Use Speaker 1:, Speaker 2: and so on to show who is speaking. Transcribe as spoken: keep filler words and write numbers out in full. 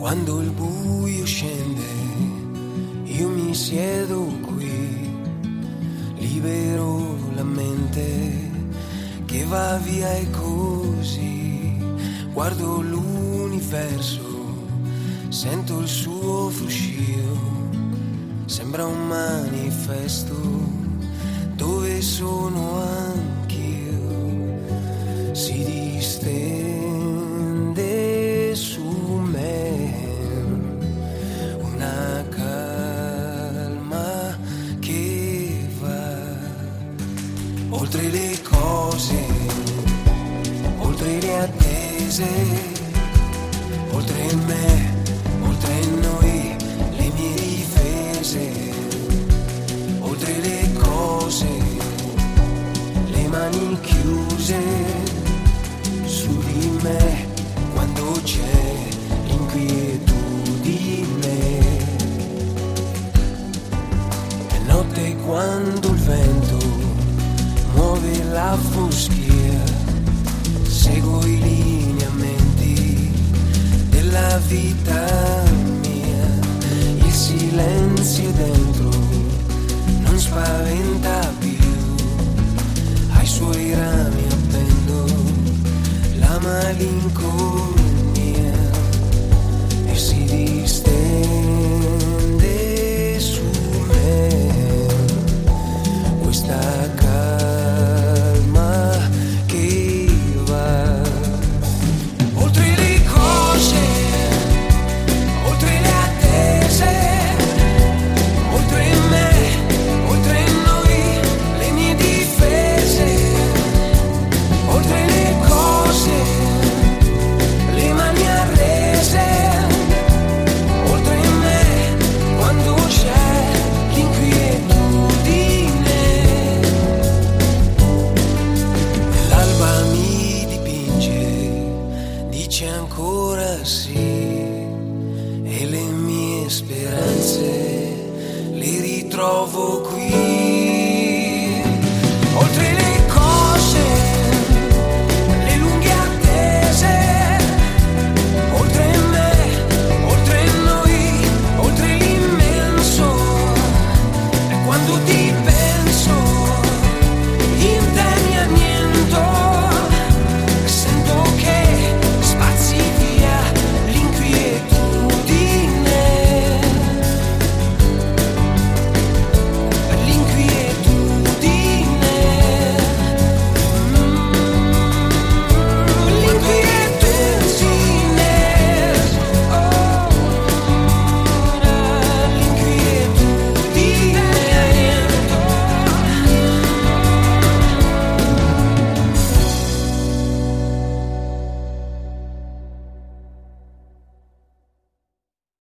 Speaker 1: Quando il buio scende, io mi siedo qui, libero la mente che va via e così guardo l'universo, sento il suo fruscio, sembra un manifesto dove sono anch'io, si distende su me una calma che va oltre le cose, oltre le attese, oltre me, oltre noi, le mie difese, oltre le cose, le mani chiuse su di me quando c'è l'inquietudine. È notte quando il vento muove la foschia, seguo i lineamenti della vita mia, il silenzio dentro non spaventa più, ai suoi rami appendo la malinconia e si distende su me questa calma che va oltre le cose, oltre le attese, oltre me, oltre noi, le mie difese, oltre le cose, le mani arrese, oltre me, quando c'è l'inquietudine. L'alba mi dipinge, dice ancora sì, e le mie speranze le ritrovo qui.